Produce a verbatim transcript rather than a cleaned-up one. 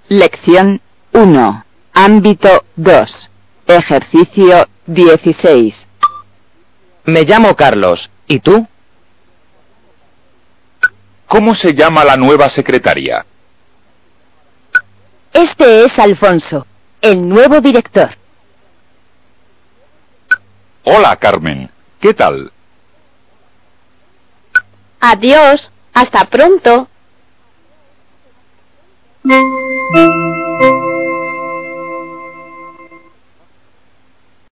Lección uno. Ámbito dos. Ejercicio dieciséis. Me llamo Carlos. ¿Y tú? ¿Cómo se llama la nueva secretaria? Este es Alfonso, el nuevo director. Hola, Carmen. ¿Qué tal? Adiós, hasta pronto.